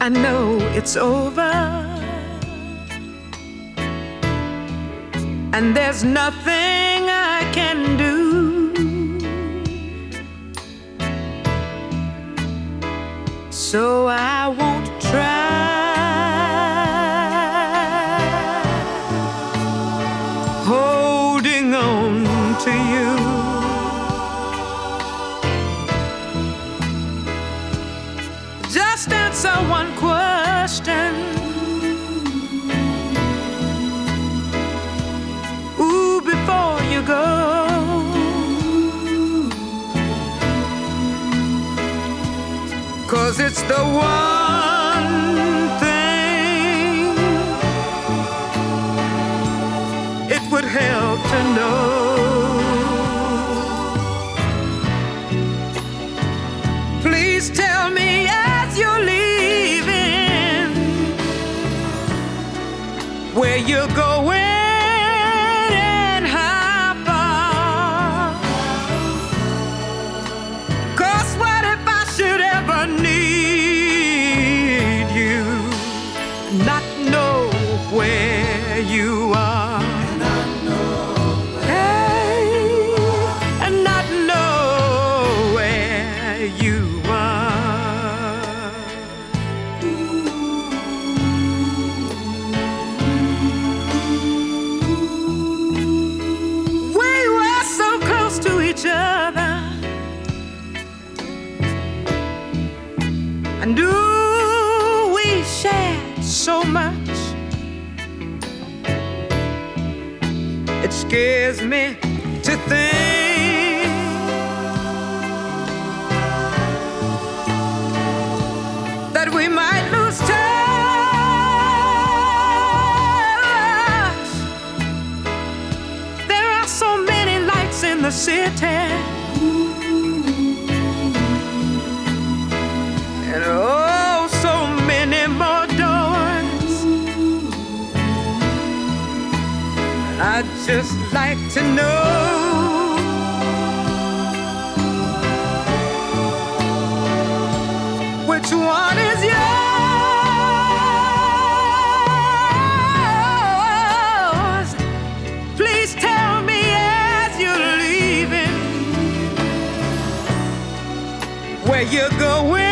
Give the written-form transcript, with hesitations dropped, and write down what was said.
I know it's over, and there's nothing I can do. So I won't try holding on to you. Just answer one question. Ooh, before you go. Cause it's the one thing it would help to know. Please tell me as you're leaving where you're going and how far. 'Cause what if I should ever need you, not know where you are, hey, and not know where you are. We were so close to each other, and we shared so much. It scares me to think that we might lose touch. There are so many lights in the city, and oh, so many more doors. I'd just like to know which one is yours. Please tell me as you're leaving where you're going.